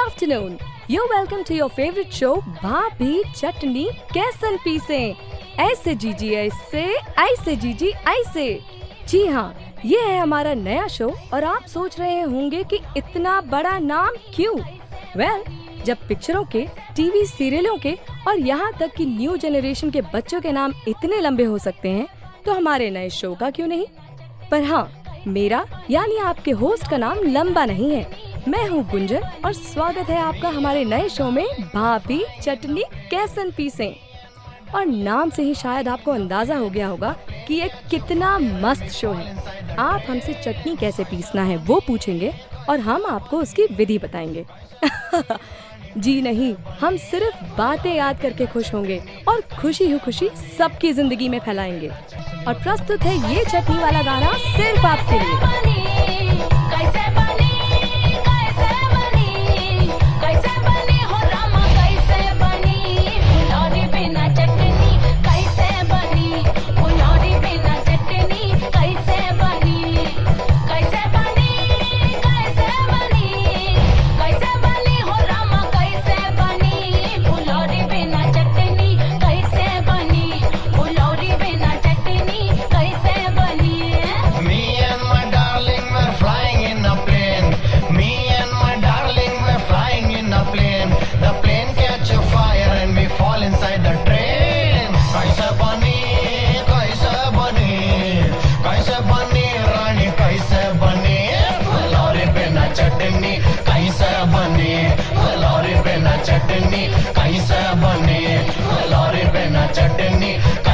afternoon. You're welcome to your favorite show भाभी चटनी कैसन पीसे, ऐसे जीजी ऐसे, ऐसे जीजी ऐसे। जी हाँ, ये है हमारा नया शो और आप सोच रहे होंगे कि इतना बड़ा नाम क्यों? जब पिक्चरों के, टीवी सीरियलों के और यहाँ तक कि न्यू जनरेशन के बच्चों के नाम इतने लंबे हो सकते हैं, तो हमारे नए शो का क्यों नहीं? पर हाँ, मेरा यानी आपके होस्ट का नाम लंबा नहीं है। मैं हूँ गुंजन और स्वागत है आपका हमारे नए शो में भाभी चटनी कैसन पीसे। और नाम से ही शायद आपको अंदाजा हो गया होगा कि ये कितना मस्त शो है। आप हमसे चटनी कैसे पीसना है वो पूछेंगे और हम आपको उसकी विधि बताएंगे। जी नहीं, हम सिर्फ बातें याद करके खुश होंगे और खुशी ही खुशी सबकी जिंदगी में फैलाएंगे। और प्रस्तुत है ये चटनी वाला गाना सिर्फ आपके लिए।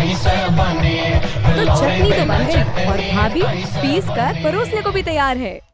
तो चटनी तो बन गई और भाभी पीस कर परोसने को भी तैयार है।